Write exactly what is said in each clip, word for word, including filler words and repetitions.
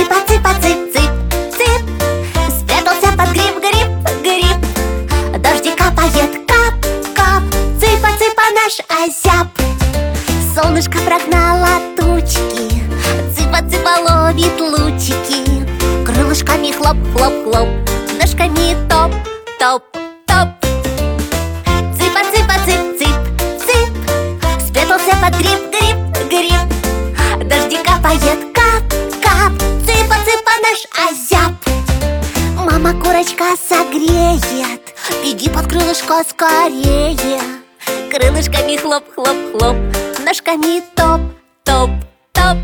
Цыпа-цыпа-цып-цып, цып, спрятался под гриб, гриб, гриб. Дождик капает, кап-кап, цыпа-цыпа наш озяб. Солнышко прогнало тучки, цыпа-цыпа ловит лучики. Крылышками хлоп-хлоп-хлоп, ножками топ-топ-топ. Цыпа-цыпа-цып-цып, цып, спрятался под гриб, гриб, гриб. Дождик капает, кап-кап, цыпа-цыпа наш озяб. Мама курочка согреет, беги под крылышко скорее. Крылышками хлоп-хлоп-хлоп, ножками топ-топ-топ.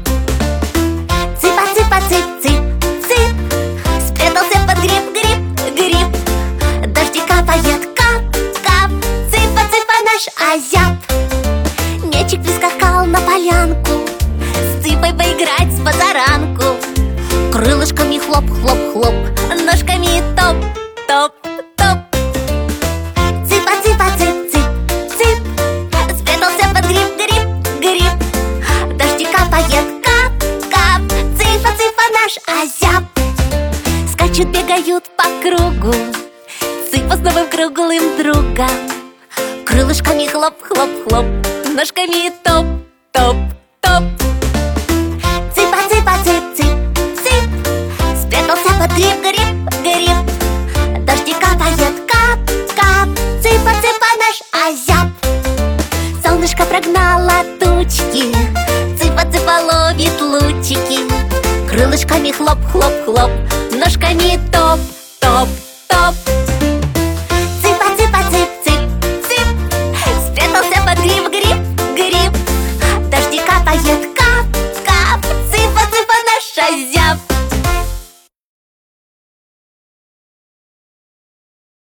Цыпа-цыпа-цып-цып, цып, спрятался под гриб, гриб, гриб. Дождик капает, кап-кап, цыпа-цыпа наш озяб. Мячик прискакал на полянку, с цыпой поиграть с позаранку. Крылышками хлоп-хлоп-хлоп, ножками топ-топ-топ. Цыпа-цыпа-цып-цып, цып, спрятался под гриб, гриб, гриб. Дождик капает, кап-кап, цыпа-цыпа наш озяб. Скачут, бегают по кругу, цыпа с новым круглым другом. Крылышками хлоп-хлоп-хлоп, ножками топ-топ-топ. Цыпа-цыпа-цып-цып, цып, спрятался под гриб, гриб, гриб. Дождик капает, кап-кап, цыпа-цыпа наш озяб. Солнышко прогнало тучки, цыпа-цыпа ловит лучики. Крылышками хлоп-хлоп-хлоп, ножками топ-топ-топ. Цыпа-цыпа-цып-цып, цып, спрятался под гриб, гриб, гриб. Дождик капает, кап-кап, цыпа-цыпа наш озяб.